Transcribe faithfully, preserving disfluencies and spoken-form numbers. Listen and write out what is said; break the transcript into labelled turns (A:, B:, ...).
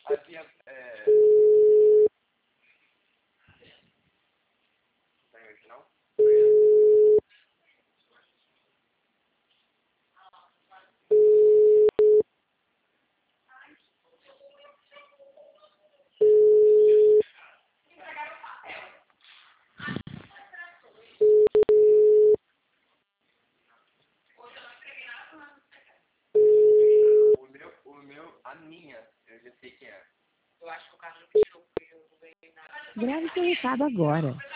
A: Havia, é... Tem hoje, não? O meu, o meu, a minha, eu já sei quem é.
B: Eu acho que o Carlos me tirou, porque eu não ganhei nada.
C: Grave seu recado agora.